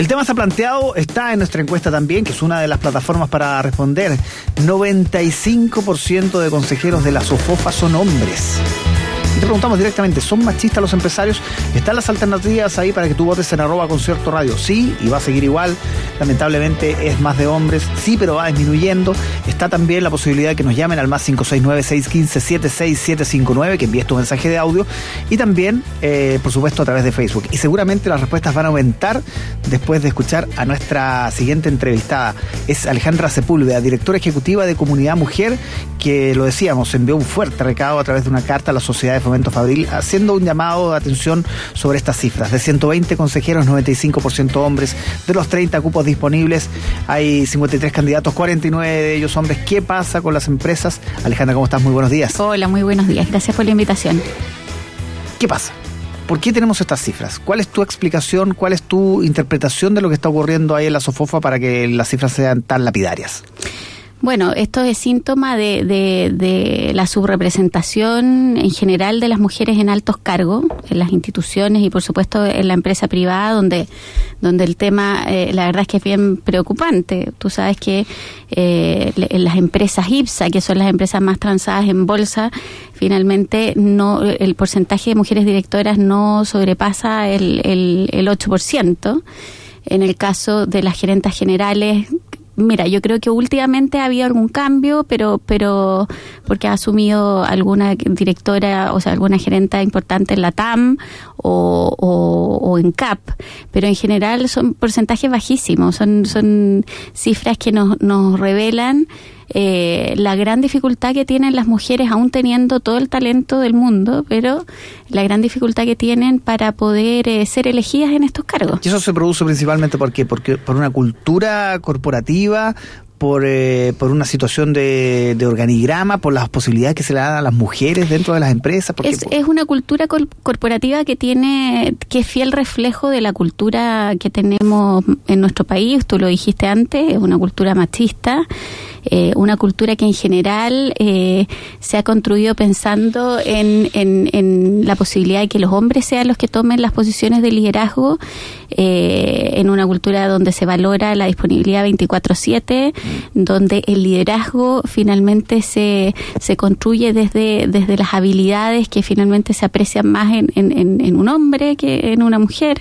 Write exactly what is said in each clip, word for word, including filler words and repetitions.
El tema está planteado, está en nuestra encuesta también, que es una de las plataformas para responder. noventa y cinco por ciento de consejeros de la SOFOFA son hombres. Y te preguntamos directamente, ¿son machistas los empresarios? Están las alternativas ahí para que tú votes en arroba concierto radio. Sí, y va a seguir igual. Lamentablemente es más de hombres. Sí, pero va disminuyendo. Está también la posibilidad de que nos llamen al más cinco seis nueve, seis uno cinco, siete seis siete cinco nueve, que envíes tu mensaje de audio. Y también, eh, por supuesto, a través de Facebook. Y seguramente las respuestas van a aumentar después de escuchar a nuestra siguiente entrevistada. Es Alejandra Sepúlveda, directora ejecutiva de Comunidad Mujer, que, lo decíamos, envió un fuerte recado a través de una carta a la Sociedad de Fomento Fabril, haciendo un llamado de atención sobre estas cifras. De ciento veinte consejeros, noventa y cinco por ciento hombres. De los treinta cupos disponibles, hay cincuenta y tres candidatos, cuarenta y nueve de ellos hombres. ¿Qué pasa con las empresas? Alejandra, ¿cómo estás? Muy buenos días. Hola, muy buenos días. Gracias por la invitación. ¿Qué pasa? ¿Por qué tenemos estas cifras? ¿Cuál es tu explicación? ¿Cuál es tu interpretación de lo que está ocurriendo ahí en la SOFOFA para que las cifras sean tan lapidarias? Bueno, esto es síntoma de, de, de la subrepresentación en general de las mujeres en altos cargos, en las instituciones y por supuesto en la empresa privada, donde, donde el tema, eh, la verdad es que es bien preocupante. Tú sabes que eh, en las empresas IPSA, que son las empresas más transadas en bolsa, finalmente no el porcentaje de mujeres directoras no sobrepasa el, el, el ocho por ciento. En el caso de las gerentas generales, mira, yo creo que últimamente ha habido algún cambio, pero pero porque ha asumido alguna directora, o sea, alguna gerenta importante en la T A M o, o, o en C A P, pero en general son porcentajes bajísimos, son son cifras que nos, nos revelan Eh, la gran dificultad que tienen las mujeres, aún teniendo todo el talento del mundo, pero la gran dificultad que tienen para poder eh, ser elegidas en estos cargos. ¿Y eso se produce principalmente por qué? Porque por una cultura corporativa, por eh, por una situación de, de organigrama, por las posibilidades que se le dan a las mujeres dentro de las empresas? ¿Por es, qué? es una cultura col- corporativa que tiene que es fiel reflejo de la cultura que tenemos en nuestro país. Tú lo dijiste antes, es una cultura machista. Eh, una cultura que en general eh, se ha construido pensando en, en, en la posibilidad de que los hombres sean los que tomen las posiciones de liderazgo, eh, en una cultura donde se valora la disponibilidad veinticuatro siete, donde el liderazgo finalmente se, se construye desde, desde las habilidades que finalmente se aprecian más en, en, en un hombre que en una mujer.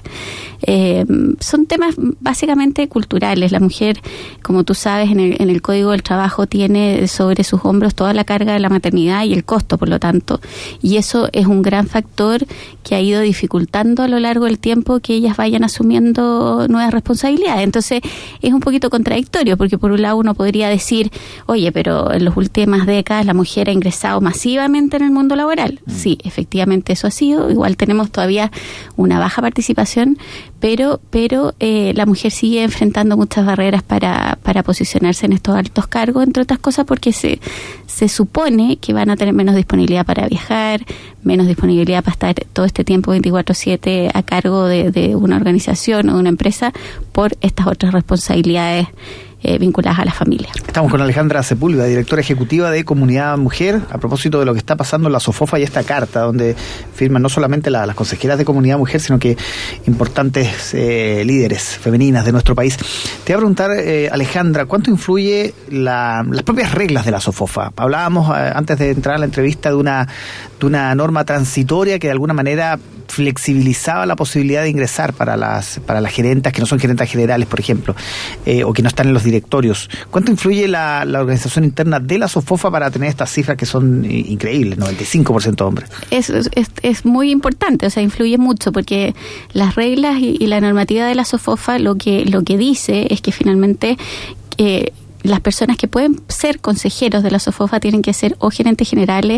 Eh, son temas básicamente culturales. La mujer, como tú sabes, en el, en el Código del Trabajo tiene sobre sus hombros toda la carga de la maternidad y el costo, por lo tanto, y eso es un gran factor que ha ido dificultando a lo largo del tiempo que ellas vayan asumiendo nuevas responsabilidades. Entonces es un poquito contradictorio, porque por un lado uno podría decir, oye, pero en las últimas décadas la mujer ha ingresado masivamente en el mundo laboral. Sí, efectivamente eso ha sido. Igual tenemos todavía una baja participación, pero pero eh, la mujer sigue enfrentando muchas barreras para, para posicionarse en estos altos cargos, entre otras cosas porque se, se supone que van a tener menos disponibilidad para viajar, menos disponibilidad para estar todo este tiempo veinticuatro siete a cargo de, de una organización o de una empresa por estas otras responsabilidades Eh, vinculadas a la familia. Estamos con Alejandra Sepúlveda, directora ejecutiva de Comunidad Mujer, a propósito de lo que está pasando en la SOFOFA y esta carta, donde firman no solamente la, las consejeras de Comunidad Mujer, sino que importantes eh, líderes femeninas de nuestro país. Te voy a preguntar, eh, Alejandra, ¿cuánto influye la, las propias reglas de la SOFOFA? Hablábamos eh, antes de entrar a la entrevista de una, de una norma transitoria que de alguna manera flexibilizaba la posibilidad de ingresar para las para las gerentas que no son gerentas generales, por ejemplo, eh, o que no están en los directorios. ¿Cuánto influye la, la organización interna de la SOFOFA para tener estas cifras que son increíbles, noventa y cinco por ciento hombres? Es, es, es muy importante, o sea, influye mucho, porque las reglas y, y la normativa de la SOFOFA lo que lo que dice es que finalmente eh, las personas que pueden ser consejeros de la SOFOFA tienen que ser o gerentes generales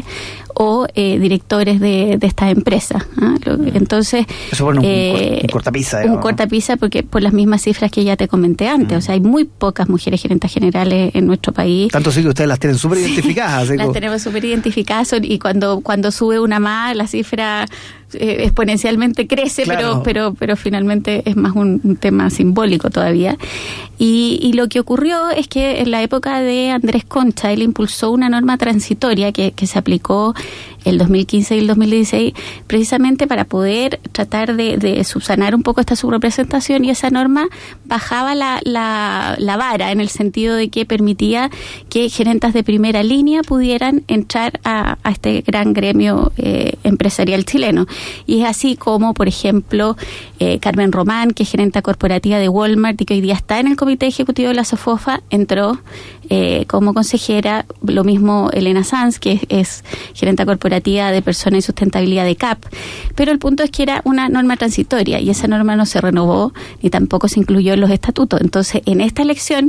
o eh, directores de, de estas empresas, ¿eh? Entonces, eso bueno, eh, un cortapisa. Un cortapisa porque por las mismas cifras que ya te comenté antes, mm. o sea, hay muy pocas mujeres gerentes generales en nuestro país. Tanto sí que ustedes las tienen súper identificadas. Sí, las tenemos súper identificadas y cuando, cuando sube una más, la cifra eh, exponencialmente crece, claro. pero, pero, pero finalmente es más un, un tema simbólico todavía. Y, y lo que ocurrió es que en la época de Andrés Concha, él impulsó una norma transitoria que, que se aplicó el dos mil quince y el dos mil dieciséis, precisamente para poder tratar de, de subsanar un poco esta subrepresentación, y esa norma bajaba la, la, la vara en el sentido de que permitía que gerentas de primera línea pudieran entrar a, a este gran gremio eh, empresarial chileno. Y es así como, por ejemplo, eh, Carmen Román, que es gerenta corporativa de Walmart y que hoy día está en el comité ejecutivo de la SOFOFA, entró eh, como consejera. Lo mismo Elena Sanz, que es, es gerenta corporativa de Personas y Sustentabilidad de C A P. Pero el punto es que era una norma transitoria y esa norma no se renovó ni tampoco se incluyó en los estatutos. Entonces, en esta elección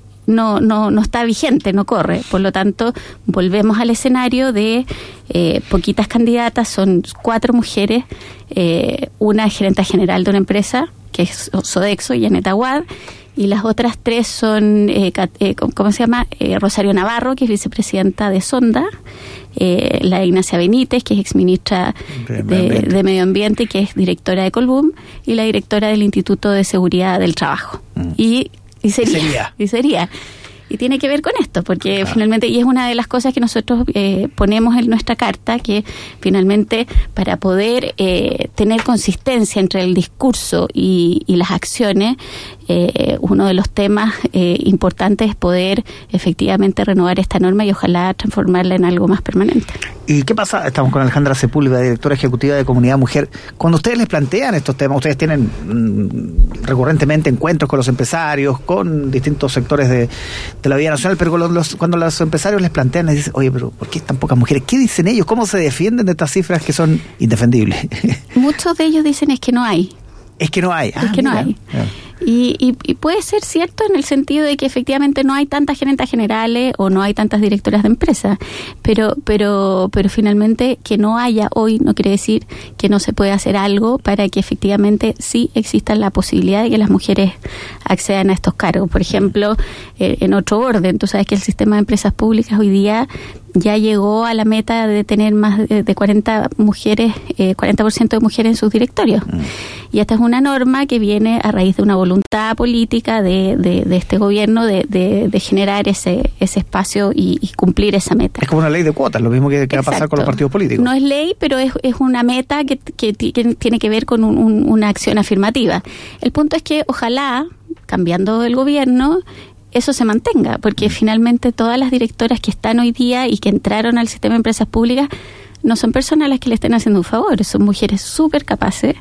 no no no está vigente, no corre. Por lo tanto, volvemos al escenario de eh, poquitas candidatas, son cuatro mujeres, eh, una gerenta general de una empresa, que es Sodexo, Janet Aguad, y las otras tres son, eh, eh, ¿cómo se llama? Eh, Rosario Navarro, que es vicepresidenta de Sonda, eh, la Ignacia Benítez, que es exministra de, de, de Medio Ambiente, que es directora de Colbún, y la directora del Instituto de Seguridad del Trabajo. Mm. Y, y sería. Y sería. Y sería. Y tiene que ver con esto, porque ah. finalmente, y es una de las cosas que nosotros eh, ponemos en nuestra carta, que finalmente para poder eh, tener consistencia entre el discurso y, y las acciones, eh, uno de los temas eh, importantes es poder efectivamente renovar esta norma y ojalá transformarla en algo más permanente. ¿Y qué pasa? Estamos con Alejandra Sepúlveda, directora ejecutiva de Comunidad Mujer. Cuando ustedes les plantean estos temas, ustedes tienen mmm, recurrentemente encuentros con los empresarios, con distintos sectores de, de la vida nacional, pero los, los, cuando los empresarios les plantean, les dicen, oye, pero ¿por qué tan pocas mujeres? ¿Qué dicen ellos? ¿Cómo se defienden de estas cifras que son indefendibles? Muchos de ellos dicen es que no hay. Es que no hay. Ah, es que mira. no hay. Yeah. Y, y, y puede ser cierto en el sentido de que efectivamente no hay tantas gerentas generales o no hay tantas directoras de empresas, pero pero pero finalmente que no haya hoy no quiere decir que no se puede hacer algo para que efectivamente sí exista la posibilidad de que las mujeres accedan a estos cargos. Por ejemplo, eh, en otro orden, tú sabes que el sistema de empresas públicas hoy día ya llegó a la meta de tener más de, de cuarenta mujeres, eh, cuarenta por ciento de mujeres en sus directorios. Mm. Y esta es una norma que viene a raíz de una voluntad política de, de, de este gobierno de, de, de generar ese, ese espacio y, y cumplir esa meta. Es como una ley de cuotas, lo mismo que, que va a pasar con los partidos políticos. No es ley, pero es, es una meta que, que, que tiene que ver con un, un, una acción afirmativa. El punto es que ojalá, cambiando el gobierno, eso se mantenga, porque mm. finalmente todas las directoras que están hoy día y que entraron al sistema de empresas públicas no son personas a las que le estén haciendo un favor, son mujeres súper capaces,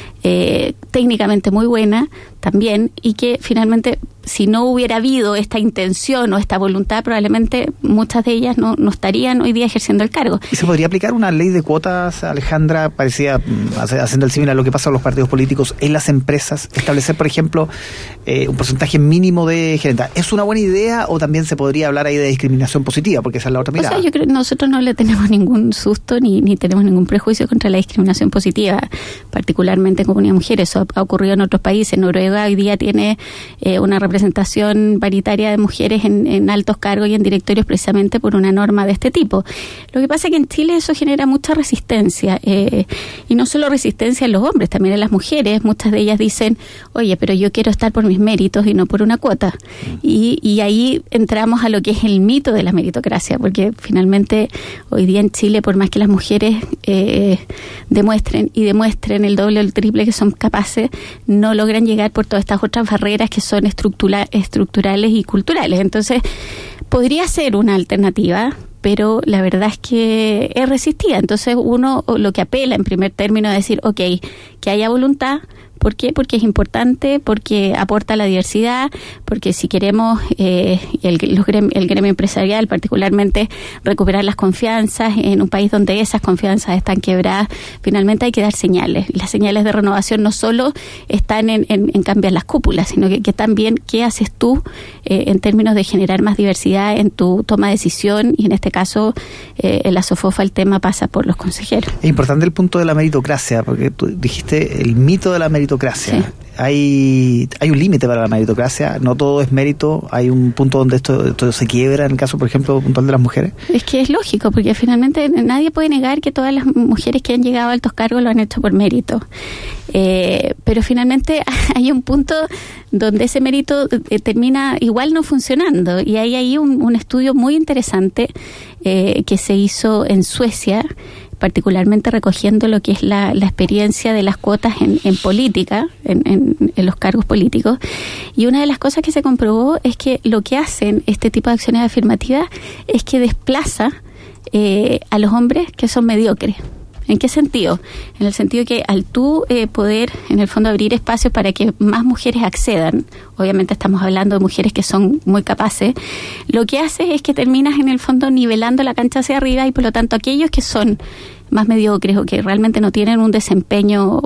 eh, técnicamente muy buenas también, y que finalmente si no hubiera habido esta intención o esta voluntad, probablemente muchas de ellas no, no estarían hoy día ejerciendo el cargo. ¿Y se podría aplicar una ley de cuotas, Alejandra, parecía haciendo el símil a lo que pasa en los partidos políticos, en las empresas? Establecer, por ejemplo, eh, un porcentaje mínimo de gerenta. ¿Es una buena idea o también se podría hablar ahí de discriminación positiva? Porque esa es la otra mirada. O sea, yo creo que nosotros no le tenemos ningún susto ni, ni tenemos ningún prejuicio contra la discriminación positiva, particularmente en Comunidad Mujer. Eso ha ocurrido en otros países. Noruega hoy día tiene eh, una representación paritaria de mujeres en, en altos cargos y en directorios precisamente por una norma de este tipo. Lo que pasa es que en Chile eso genera mucha resistencia, eh, y no solo resistencia en los hombres, también en las mujeres. Muchas de ellas dicen, oye, pero yo quiero estar por mis méritos y no por una cuota. Y, y ahí entramos a lo que es el mito de la meritocracia, porque finalmente hoy día en Chile, por más que las mujeres eh, demuestren y demuestren el doble o el triple que son capaces, no logran llegar por todas estas otras barreras que son estructura, estructurales y culturales. Entonces, podría ser una alternativa, pero la verdad es que es resistida. Entonces, uno lo que apela en primer término es decir, ok, que haya voluntad. ¿Por qué? Porque es importante, porque aporta la diversidad, porque si queremos eh, el, los gremio, el gremio empresarial, particularmente recuperar las confianzas en un país donde esas confianzas están quebradas, finalmente hay que dar señales. Las señales de renovación no solo están en, en, en cambiar las cúpulas, sino que, que también qué haces tú eh, en términos de generar más diversidad en tu toma de decisión, y en este caso eh, en la SOFOFA el tema pasa por los consejeros. Es importante el punto de la meritocracia, porque tú dijiste el mito de la meritocracia. meritocracia. Sí. Hay, hay un límite para la meritocracia, no todo es mérito, hay un punto donde esto, esto se quiebra en el caso, por ejemplo, puntual de las mujeres. Es que es lógico, porque finalmente nadie puede negar que todas las mujeres que han llegado a altos cargos lo han hecho por mérito. Eh, pero finalmente hay un punto donde ese mérito eh, termina igual no funcionando, y hay ahí un, un estudio muy interesante eh, que se hizo en Suecia, particularmente recogiendo lo que es la, la experiencia de las cuotas en, en política, en, en, en los cargos políticos. Y una de las cosas que se comprobó es que lo que hacen este tipo de acciones afirmativas es que desplaza eh, a los hombres que son mediocres. ¿En qué sentido? En el sentido que al tú eh, poder, en el fondo, abrir espacios para que más mujeres accedan, obviamente estamos hablando de mujeres que son muy capaces, lo que haces es que terminas, en el fondo, nivelando la cancha hacia arriba, y por lo tanto aquellos que son más mediocres o que realmente no tienen un desempeño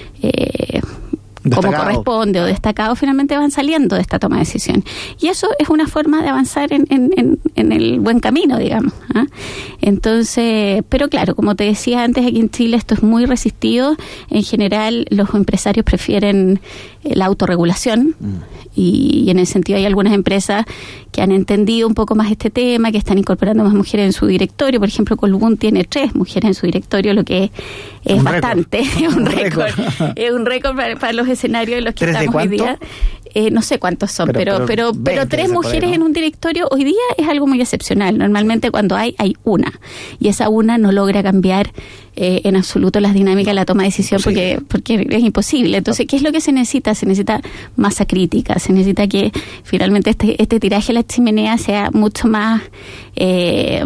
eh, como corresponde o destacado, finalmente van saliendo de esta toma de decisión. Y eso es una forma de avanzar en, en, en, en el buen camino, digamos. ¿eh? Entonces, pero claro, como te decía antes, aquí en Chile esto es muy resistido. En general, los empresarios prefieren la autorregulación, mm. y, y en ese sentido hay algunas empresas que han entendido un poco más este tema, que están incorporando más mujeres en su directorio. Por ejemplo, Colbún tiene tres mujeres en su directorio, lo que es, es bastante, es un récord, es un récord para, para los escenarios en los que estamos hoy día. Eh, no sé cuántos son, pero pero pero, pero, pero tres mujeres ahí, ¿no? En un directorio hoy día es algo muy excepcional. Normalmente cuando hay, hay una, y esa una no logra cambiar eh, en absoluto las dinámicas de la toma de decisión, sí. porque porque es imposible. Entonces, ¿qué es lo que se necesita? Se necesita masa crítica, se necesita que finalmente este este tiraje a la chimenea sea mucho más eh,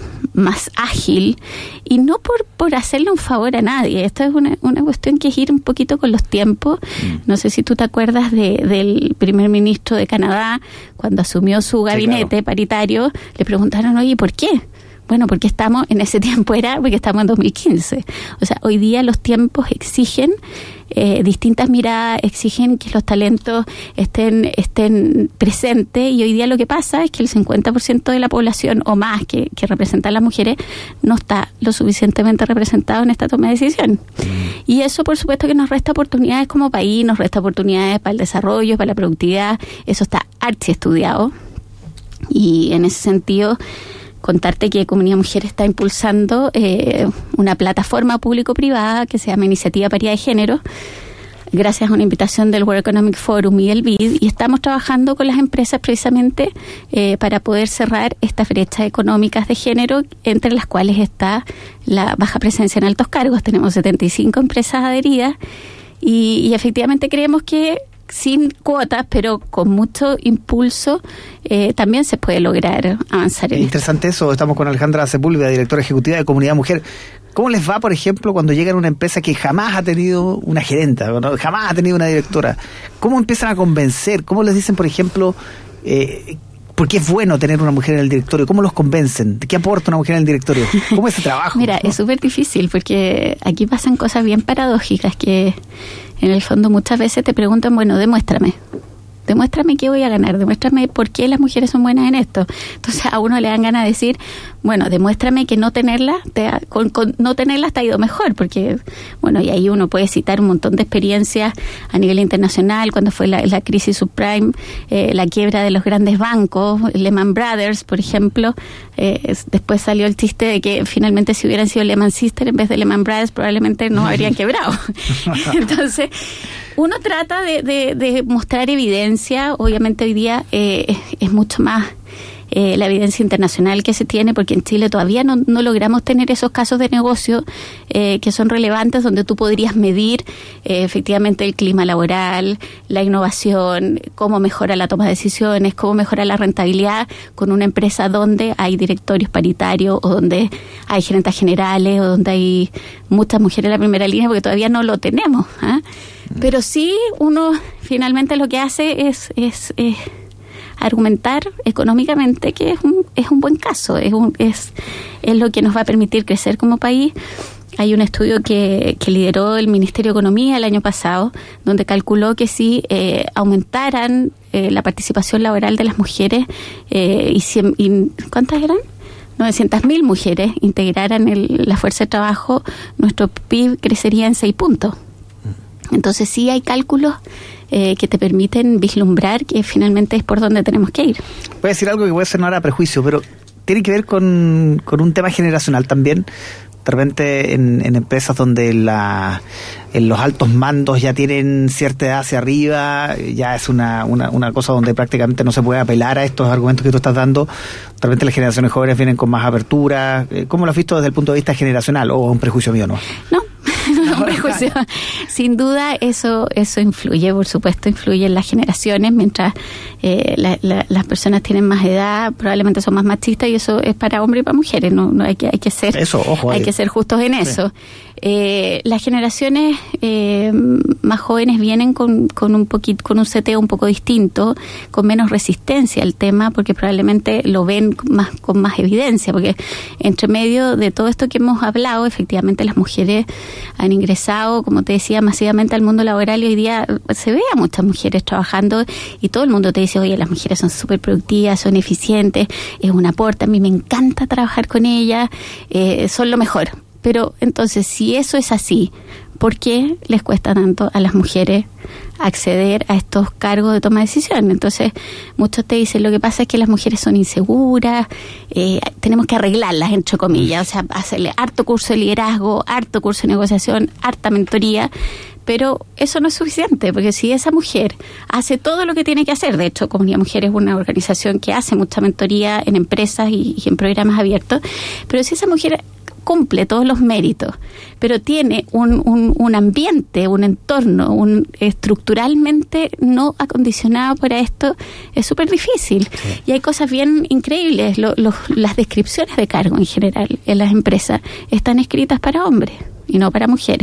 más ágil, y no por por hacerle un favor a nadie. Esto es una, una cuestión que es ir un poquito con los tiempos. Mm. No sé si tú te acuerdas de, del primer ministro de Canadá, cuando asumió su gabinete, sí, claro, paritario, le preguntaron, oye, ¿por qué? Bueno, porque estamos, en ese tiempo era porque estamos en dos mil quince. O sea, hoy día los tiempos exigen eh, distintas miradas, exigen que los talentos estén estén presentes, y hoy día lo que pasa es que el cincuenta por ciento de la población o más que, que representan las mujeres no está lo suficientemente representado en esta toma de decisión. Y eso, por supuesto, que nos resta oportunidades como país, nos resta oportunidades para el desarrollo, para la productividad. Eso está archi estudiado, y en ese sentido contarte que Comunidad Mujer está impulsando eh, una plataforma público-privada que se llama Iniciativa Paridad de Género, gracias a una invitación del World Economic Forum y el B I D, y estamos trabajando con las empresas precisamente eh, para poder cerrar estas brechas económicas de género, entre las cuales está la baja presencia en altos cargos. Tenemos setenta y cinco empresas adheridas, y, y efectivamente creemos que sin cuotas, pero con mucho impulso, eh, también se puede lograr avanzar en Interesante esto. Eso. Estamos con Alejandra Sepúlveda, directora ejecutiva de Comunidad Mujer. ¿Cómo les va, por ejemplo, cuando llegan a una empresa que jamás ha tenido una gerenta, ¿no? Jamás ha tenido una directora? ¿Cómo empiezan a convencer? ¿Cómo les dicen, por ejemplo, eh, por qué es bueno tener una mujer en el directorio? ¿Cómo los convencen? ¿Qué aporta una mujer en el directorio? ¿Cómo es ese trabajo? Mira, ¿no? Es súper difícil, porque aquí pasan cosas bien paradójicas que, en el fondo, muchas veces te preguntan, bueno, demuéstrame. Demuéstrame qué voy a ganar, demuéstrame por qué las mujeres son buenas en esto. Entonces a uno le dan ganas de decir, bueno, demuéstrame que no tenerla, te ha, con, con no tenerlas te ha ido mejor, porque, bueno, y ahí uno puede citar un montón de experiencias a nivel internacional, cuando fue la, la crisis subprime, eh, la quiebra de los grandes bancos, Lehman Brothers, por ejemplo. Eh, después salió el chiste de que finalmente si hubieran sido Lehman Sisters en vez de Lehman Brothers, probablemente no habrían quebrado. Entonces, uno trata de, de, de mostrar evidencia. Obviamente hoy día eh, es, es mucho más eh, la evidencia internacional que se tiene, porque en Chile todavía no, no logramos tener esos casos de negocio eh, que son relevantes, donde tú podrías medir eh, efectivamente el clima laboral, la innovación, cómo mejora la toma de decisiones, cómo mejora la rentabilidad con una empresa donde hay directorios paritarios, o donde hay gerentes generales, o donde hay muchas mujeres en la primera línea, porque todavía no lo tenemos, ¿eh? Pero sí, uno finalmente lo que hace es, es, es argumentar económicamente que es un, es un buen caso, es, un, es, es lo que nos va a permitir crecer como país. Hay un estudio que, que lideró el Ministerio de Economía el año pasado, donde calculó que si eh, aumentaran eh, la participación laboral de las mujeres, eh, y, cien, y ¿cuántas eran? novecientas mil mujeres integraran el, la fuerza de trabajo, nuestro P I B crecería en seis puntos. Entonces sí hay cálculos eh, que te permiten vislumbrar que finalmente es por donde tenemos que ir. Voy a decir algo que puede ser no ahora prejuicio, pero tiene que ver con, con un tema generacional también. De repente en, en empresas donde la, en los altos mandos ya tienen cierta edad hacia arriba, ya es una, una, una cosa donde prácticamente no se puede apelar a estos argumentos que tú estás dando. De repente las generaciones jóvenes vienen con más apertura. ¿Cómo lo has visto desde el punto de vista generacional o un prejuicio mío, no? No. Un prejuicio. Sin duda eso eso influye, por supuesto, influye en las generaciones. Mientras eh, la, la, las personas tienen más edad, probablemente son más machistas, y eso es para hombres y para mujeres. No, no hay que hay que ser eso, ojo, hay ahí. que ser justos en eso. Sí. Eh, las generaciones eh, más jóvenes vienen con, con un poquito, con un seteo un poco distinto, con menos resistencia al tema, porque probablemente lo ven más con más evidencia, porque entre medio de todo esto que hemos hablado, efectivamente las mujeres han ingresado, como te decía, masivamente al mundo laboral, y hoy día se ve a muchas mujeres trabajando y todo el mundo te dice, oye, las mujeres son súper productivas, son eficientes, es un aporte, a mí me encanta trabajar con ellas, eh, son lo mejor. Pero entonces, si eso es así, ¿por qué les cuesta tanto a las mujeres acceder a estos cargos de toma de decisión? Entonces, muchos te dicen, lo que pasa es que las mujeres son inseguras, eh, tenemos que arreglarlas, entre comillas, o sea, hacerle harto curso de liderazgo, harto curso de negociación, harta mentoría, pero eso no es suficiente, porque si esa mujer hace todo lo que tiene que hacer, de hecho, Comunidad Mujer es una organización que hace mucha mentoría en empresas y, y en programas abiertos, pero si esa mujer cumple todos los méritos, pero tiene un, un, un ambiente, un entorno, un estructuralmente no acondicionado para esto, es súper difícil. Sí. Y hay cosas bien increíbles. Lo, lo, las descripciones de cargo en general en las empresas están escritas para hombres y no para mujeres.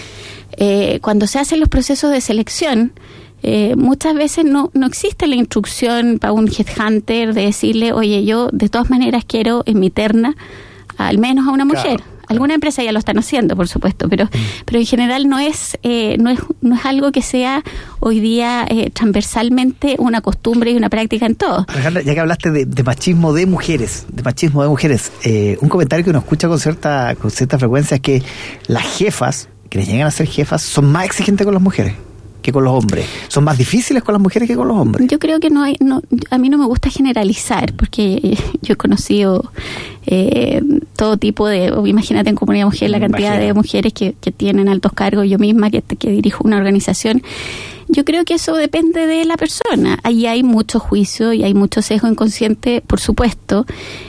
Eh, cuando se hacen los procesos de selección, Eh, muchas veces no, no existe la instrucción para un headhunter de decirle, oye, yo de todas maneras quiero en mi terna al menos a una mujer. Claro. Algunas empresas ya lo están haciendo, por supuesto, pero mm. pero en general no es eh, no es no es algo que sea hoy día eh, transversalmente una costumbre y una práctica en todo. Alejandra, ya que hablaste de, de machismo de mujeres, de machismo de mujeres, eh, un comentario que uno escucha con cierta con cierta frecuencia es que las jefas, quienes llegan a ser jefas, son más exigentes con las mujeres que con los hombres. ¿Son más difíciles con las mujeres que con los hombres? Yo creo que no hay, no, a mí no me gusta generalizar, porque yo he conocido eh, todo tipo de, imagínate en Comunidad Mujer la cantidad Imagina. de mujeres que, que tienen altos cargos, yo misma que, que dirijo una organización. Yo creo que eso depende de la persona. Ahí hay mucho juicio y hay mucho sesgo inconsciente, por supuesto,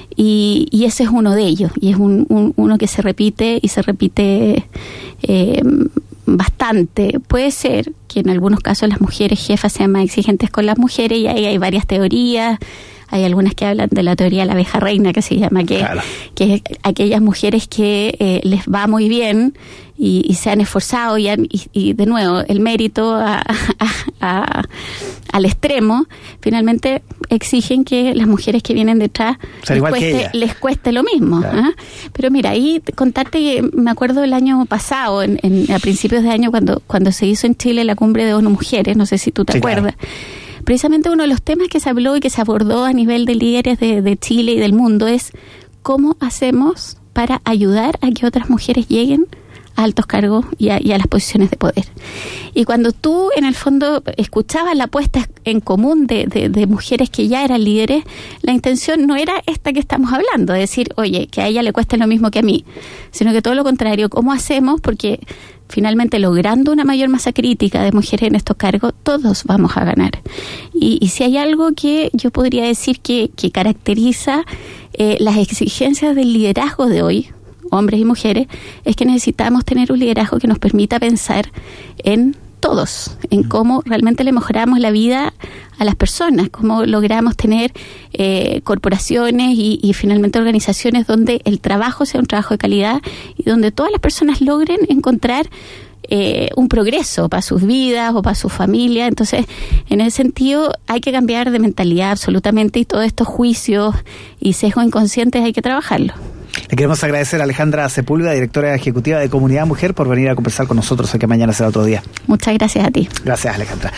y, y ese es uno de ellos, y es un, un, uno que se repite y se repite eh, bastante. Puede ser que en algunos casos las mujeres jefas sean más exigentes con las mujeres, y ahí hay varias teorías. Hay algunas que hablan de la teoría de la abeja reina, que se llama, que, claro. que es aquellas mujeres que eh, les va muy bien y, y se han esforzado y, han, y, y de nuevo el mérito a, a, a, al extremo, finalmente exigen que las mujeres que vienen detrás les cueste, les cueste lo mismo. Claro. ¿eh? Pero mira, ahí contarte que me acuerdo el año pasado, en, en, a principios de año, cuando, cuando se hizo en Chile la cumbre de ONU Mujeres, no sé si tú te sí, acuerdas. Claro. Precisamente uno de los temas que se habló y que se abordó a nivel de líderes de, de Chile y del mundo es cómo hacemos para ayudar a que otras mujeres lleguen a altos cargos y a, y a las posiciones de poder. Y cuando tú, en el fondo, escuchabas la puesta en común de, de, de mujeres que ya eran líderes, la intención no era esta que estamos hablando, de decir, oye, que a ella le cueste lo mismo que a mí, sino que todo lo contrario, ¿cómo hacemos? Porque finalmente, logrando una mayor masa crítica de mujeres en estos cargos, todos vamos a ganar. Y, y si hay algo que yo podría decir que, que caracteriza eh, las exigencias del liderazgo de hoy, hombres y mujeres, es que necesitamos tener un liderazgo que nos permita pensar en todos, en cómo realmente le mejoramos la vida a las personas, cómo logramos tener eh, corporaciones y, y finalmente organizaciones donde el trabajo sea un trabajo de calidad y donde todas las personas logren encontrar eh, un progreso para sus vidas o para su familia. Entonces, en ese sentido, hay que cambiar de mentalidad absolutamente, y todos estos juicios y sesgos inconscientes hay que trabajarlos. Le queremos agradecer a Alejandra Sepúlveda, directora ejecutiva de Comunidad Mujer, por venir a conversar con nosotros. Sé que mañana será otro día. Muchas gracias a ti. Gracias, Alejandra.